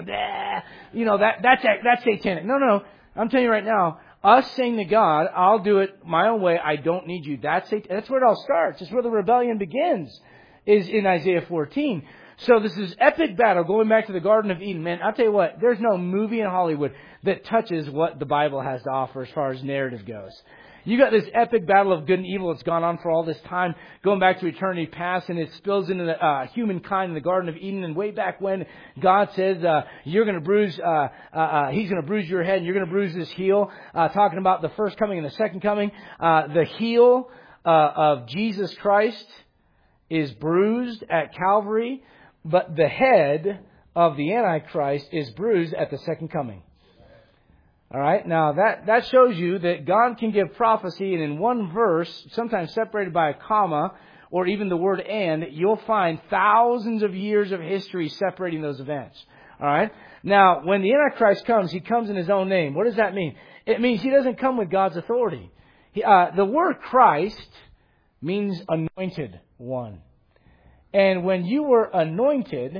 that's satanic. No, I'm telling you right now, us saying to God, I'll do it my own way, I don't need you. That's where it all starts. That's where the rebellion begins, is in Isaiah 14. So this is epic battle going back to the Garden of Eden. Man, I'll tell you what, there's no movie in Hollywood that touches what the Bible has to offer as far as narrative goes. You got this epic battle of good and evil that's gone on for all this time, going back to eternity past, and it spills into the humankind in the Garden of Eden. And way back when God says, you're going to bruise, He's going to bruise your head, and you're going to bruise His heel, talking about the first coming and the second coming. The heel of Jesus Christ is bruised at Calvary, but the head of the Antichrist is bruised at the second coming. All right. Now that shows you that God can give prophecy, and in one verse, sometimes separated by a comma or even the word "and," you'll find thousands of years of history separating those events. All right. Now, when the Antichrist comes, he comes in his own name. What does that mean? It means he doesn't come with God's authority. The word Christ means anointed one, and when you were anointed,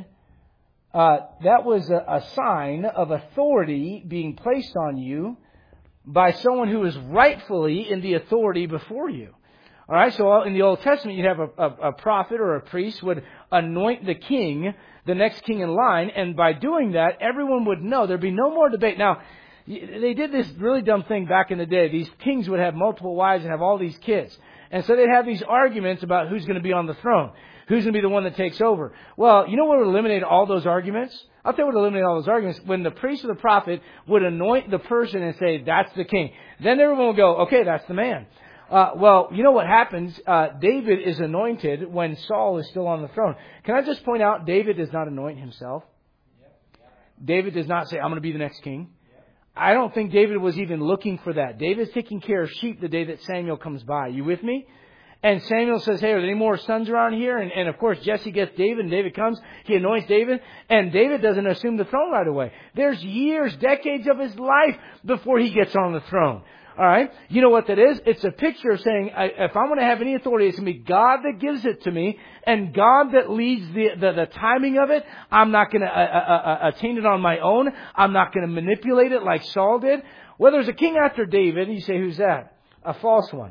that was a sign of authority being placed on you by someone who is rightfully in the authority before you. All right, so in the Old Testament, you'd have a prophet or a priest would anoint the king, the next king in line, and by doing that, everyone would know. There'd be no more debate. Now, they did this really dumb thing back in the day. These kings would have multiple wives and have all these kids. And so they'd have these arguments about who's going to be on the throne. Who's going to be the one that takes over? Well, you know what would eliminate all those arguments? I'll tell you what would eliminate all those arguments. When the priest or the prophet would anoint the person and say, that's the king. Then everyone will go, okay, that's the man. Well, you know what happens? David is anointed when Saul is still on the throne. Can I just point out, David does not anoint himself. David does not say, I'm going to be the next king. I don't think David was even looking for that. David's taking care of sheep the day that Samuel comes by. You with me? And Samuel says, hey, are there any more sons around here? And of course, Jesse gets David, and David comes. He anoints David, and David doesn't assume the throne right away. There's years, decades of his life before he gets on the throne. All right? You know what that is? It's a picture of saying, if I'm going to have any authority, it's going to be God that gives it to me, and God that leads the timing of it. I'm not going to attain it on my own. I'm not going to manipulate it like Saul did. Well, there's a king after David, and you say, who's that? A false one.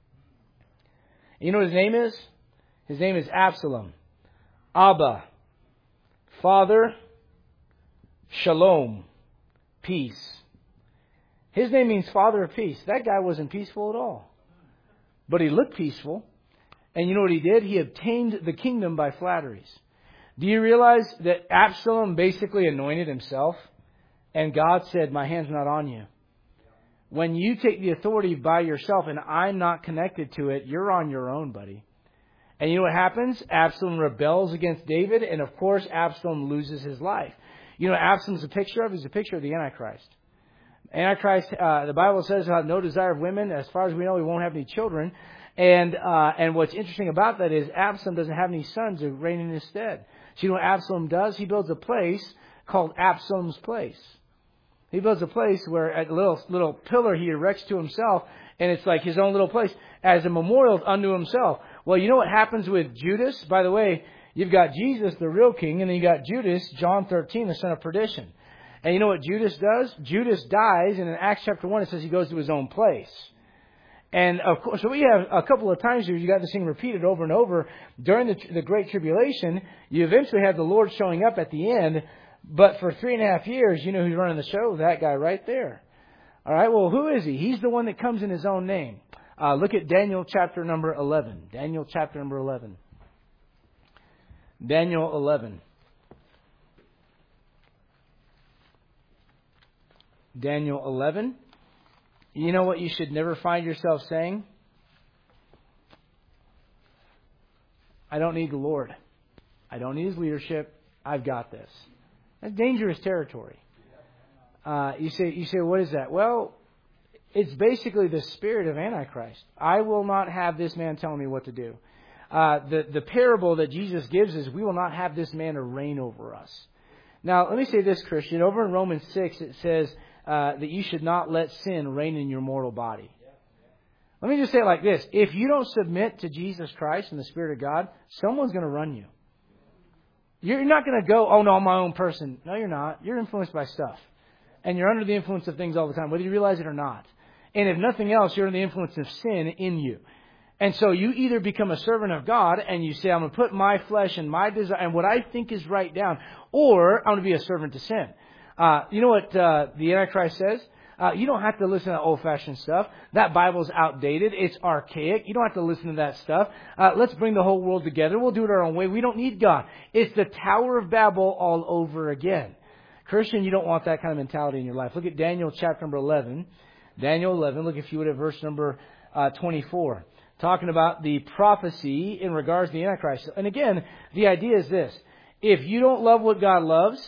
You know what his name is? His name is Absalom. Abba. Father. Shalom. Peace. His name means Father of Peace. That guy wasn't peaceful at all. But he looked peaceful. And you know what he did? He obtained the kingdom by flatteries. Do you realize that Absalom basically anointed himself? And God said, my hand's not on you. When you take the authority by yourself and I'm not connected to it, you're on your own, buddy. And you know what happens? Absalom rebels against David, and of course, Absalom loses his life. You know what Absalom's a picture of? He's a picture of the Antichrist. Antichrist, the Bible says, he'll have no desire of women. As far as we know, he won't have any children. And what's interesting about that is Absalom doesn't have any sons to reign in his stead. So you know what Absalom does? He builds a place called Absalom's Place. He builds a place where a little pillar he erects to himself, and it's like his own little place as a memorial unto himself. Well, you know what happens with Judas? By the way, you've got Jesus, the real king, and then you got Judas, John 13, the son of perdition. And you know what Judas does? Judas dies, and in Acts chapter 1 it says he goes to his own place. And of course, so we have a couple of times here, you got this thing repeated over and over. During the Great Tribulation, you eventually have the Lord showing up at the end. But for 3.5 years, you know who's running the show? That guy right there. All right, well, who is he? He's the one that comes in his own name. Look at Daniel chapter number 11. Daniel chapter number 11. Daniel 11. Daniel 11. You know what you should never find yourself saying? I don't need the Lord. I don't need His leadership. I've got this. That's dangerous territory. You say, what is that? Well, It's basically the spirit of Antichrist. I will not have this man telling me what to do. The parable that Jesus gives is we will not have this man to reign over us. Now, let me say this, Christian. Over in Romans 6, it says that you should not let sin reign in your mortal body. Let me just say it like this. If you don't submit to Jesus Christ and the Spirit of God, someone's going to run you. You're not going to go, oh no, I'm my own person. No, you're not. You're influenced by stuff. And you're under the influence of things all the time, whether you realize it or not. And if nothing else, you're under the influence of sin in you. And so you either become a servant of God and you say, I'm going to put my flesh and my desire and what I think is right down, or I'm going to be a servant to sin. You know what the Antichrist says? You don't have to listen to old-fashioned stuff. That Bible's outdated. It's archaic. You don't have to listen to that stuff. Let's bring the whole world together. We'll do it our own way. We don't need God. It's the Tower of Babel all over again. Christian, you don't want that kind of mentality in your life. Look at Daniel chapter number 11. Daniel 11, look if you would at verse number 24. Talking about the prophecy in regards to the Antichrist. And again, the idea is this. If you don't love what God loves,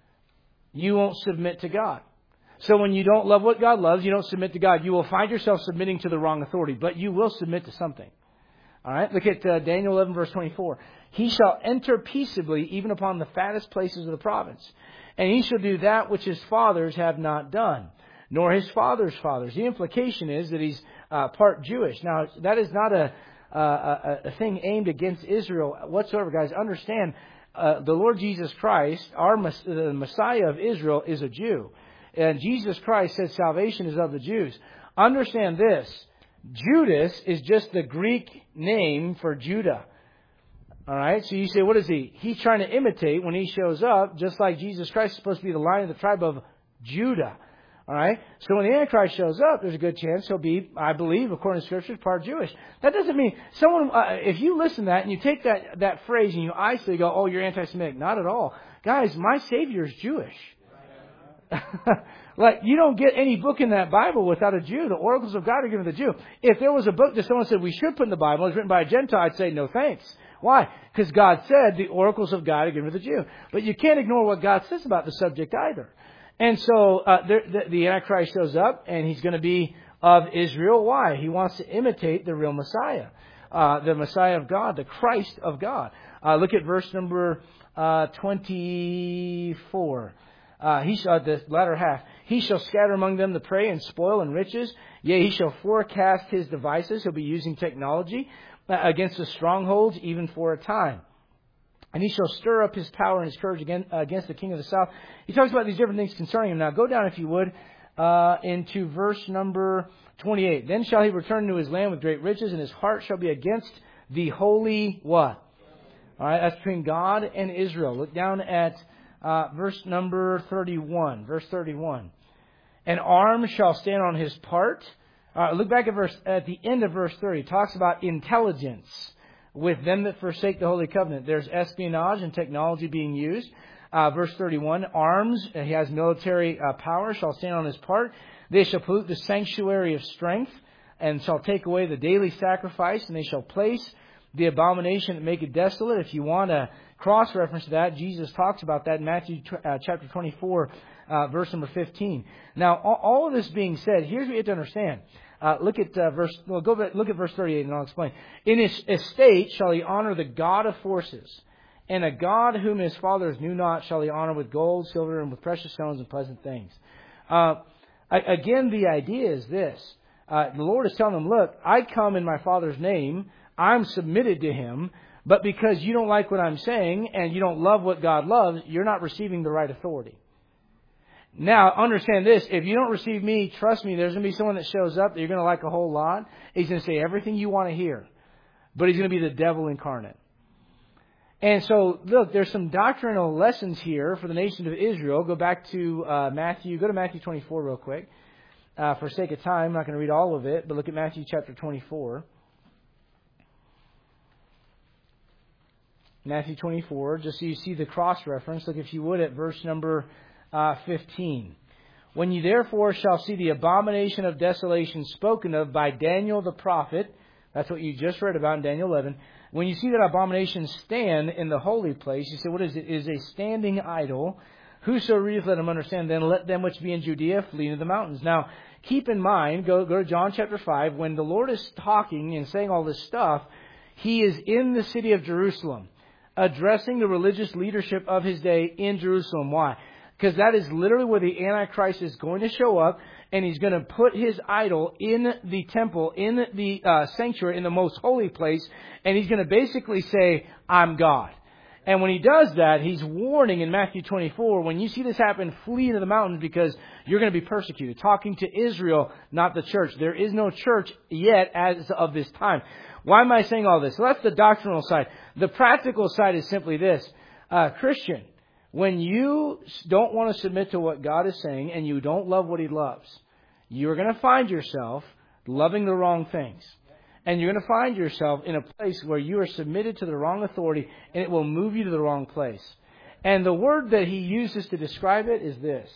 you won't submit to God. So when you don't love what God loves, you don't submit to God. You will find yourself submitting to the wrong authority, but you will submit to something. All right? Look at Daniel 11, verse 24. He shall enter peaceably even upon the fattest places of the province. And he shall do that which his fathers have not done, nor his fathers' fathers. The implication is that he's part Jewish. Now, that is not a thing aimed against Israel whatsoever, guys. Understand, the Lord Jesus Christ, the Messiah of Israel, is a Jew. And Jesus Christ says salvation is of the Jews. Understand this. Judas is just the Greek name for Judah. All right? So you say, what is he? He's trying to imitate when he shows up, just like Jesus Christ is supposed to be the Lion of the tribe of Judah. All right? So when the Antichrist shows up, there's a good chance he'll be, I believe, according to Scripture, part Jewish. That doesn't mean someone, if you listen to that and you take that phrase and you isolate, go, oh, you're anti-Semitic. Not at all. Guys, my Savior is Jewish. Like, you don't get any book in that Bible without a Jew. The oracles of God are given to the Jew. If there was a book that someone said we should put in the Bible, it was written by a Gentile, I'd say no thanks. Why? Because God said the oracles of God are given to the Jew. But you can't ignore what God says about the subject either. And so the Antichrist shows up, and he's going to be of Israel. Why? He wants to imitate the real Messiah, the Messiah of God, the Christ of God. Look at verse number 24. He shall, the latter half, he shall scatter among them the prey and spoil and riches. Yea, he shall forecast his devices. He'll be using technology against the strongholds, even for a time. And he shall stir up his power and his courage against the king of the south. He talks about these different things concerning him. Now, go down, if you would, into verse number 28. Then shall he return to his land with great riches, and his heart shall be against the holy what? All right, that's between God and Israel. Look down at verse number 31. Verse 31. An arm shall stand on his part. Look back at the end of verse 30. It talks about intelligence with them that forsake the holy covenant. There's espionage and technology being used. Verse 31. Arms, he has military power, shall stand on his part. They shall pollute the sanctuary of strength, and shall take away the daily sacrifice, and they shall place the abomination that maketh desolate. If you want a cross-reference to that, Jesus talks about that in Matthew chapter 24, verse number 15. Now, all of this being said, here's what you have to understand. Look at look at verse 38, and I'll explain. In his estate shall he honor the God of forces, and a God whom his fathers knew not shall he honor with gold, silver, and with precious stones and pleasant things. Again, the idea is this. The Lord is telling them, look, I come in my Father's name. I'm submitted to Him. But because you don't like what I'm saying and you don't love what God loves, you're not receiving the right authority. Now, understand this. If you don't receive me, trust me, there's going to be someone that shows up that you're going to like a whole lot. He's going to say everything you want to hear. But he's going to be the devil incarnate. And so, look, there's some doctrinal lessons here for the nation of Israel. Go back to Matthew. Go to Matthew 24 real quick. For sake of time, I'm not going to read all of it, but look at Matthew chapter 24. Matthew 24, just so you see the cross-reference. Look, if you would, at verse number 15. When you therefore shall see the abomination of desolation spoken of by Daniel the prophet, that's what you just read about in Daniel 11. When you see that abomination stand in the holy place, you say, what is it? It is a standing idol Whoso readeth, let him understand. Then let them which be in Judea flee into the mountains. Now, keep in mind, go to John chapter 5, when the Lord is talking and saying all this stuff, He is in the city of Jerusalem, addressing the religious leadership of His day in Jerusalem. Why? Because that is literally where the Antichrist is going to show up, and he's going to put his idol in the temple, in the sanctuary, in the most holy place, and he's going to basically say, I'm God. And when he does that, he's warning in Matthew 24, when you see this happen, flee into the mountains because you're going to be persecuted. Talking to Israel, not the church. There is no church yet as of this time. Why am I saying all this? So that's the doctrinal side. The practical side is simply this. Christian, when you don't want to submit to what God is saying and you don't love what He loves, you're going to find yourself loving the wrong things. And you're going to find yourself in a place where you are submitted to the wrong authority, and it will move you to the wrong place. And the word that he uses to describe it is this: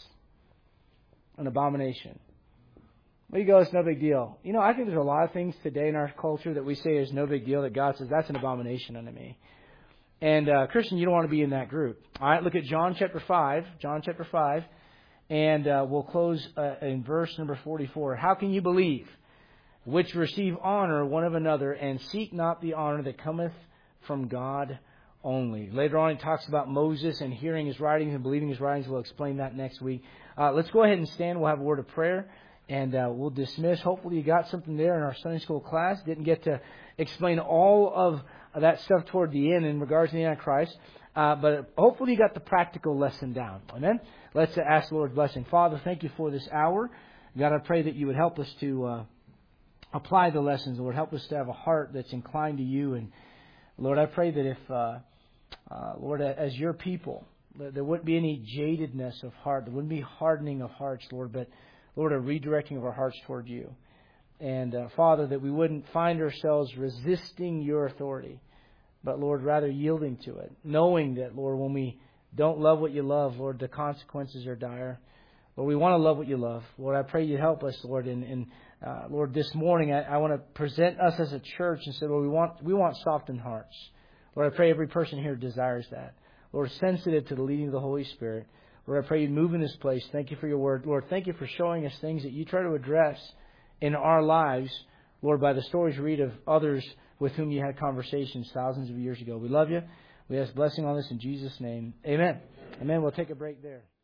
an abomination. Well, you go, it's no big deal. You know, I think there's a lot of things today in our culture that we say is no big deal that God says, that's an abomination unto me. And Christian, you don't want to be in that group. All right, look at John chapter 5. John chapter 5. And we'll close in verse number 44. How can you believe, which receive honor one of another, and seek not the honor that cometh from God only? Later on, it talks about Moses and hearing his writings and believing his writings. We'll explain that next week. Let's go ahead and stand. We'll have a word of prayer, and we'll dismiss. Hopefully you got something there in our Sunday school class. Didn't get to explain all of that stuff toward the end in regards to the Antichrist, but hopefully you got the practical lesson down. Amen? Let's ask the Lord's blessing. Father, thank you for this hour. God, I pray that you would help us to apply the lessons. Lord, help us to have a heart that's inclined to you. And Lord, I pray that if, Lord, as your people, there wouldn't be any jadedness of heart. There wouldn't be hardening of hearts, Lord, but, Lord, a redirecting of our hearts toward you. And, Father, that we wouldn't find ourselves resisting your authority, but, Lord, rather yielding to it, knowing that, Lord, when we don't love what you love, Lord, the consequences are dire. Lord, we want to love what you love. Lord, I pray you help us, Lord. And Lord, this morning I want to present us as a church and say, Lord, we want softened hearts. Lord, I pray every person here desires that. Lord, sensitive to the leading of the Holy Spirit. Lord, I pray you move in this place. Thank you for your word. Lord, thank you for showing us things that you try to address in our lives, Lord, by the stories we read of others with whom you had conversations thousands of years ago. We love you. We ask blessing on this in Jesus' name. Amen. Amen. We'll take a break there.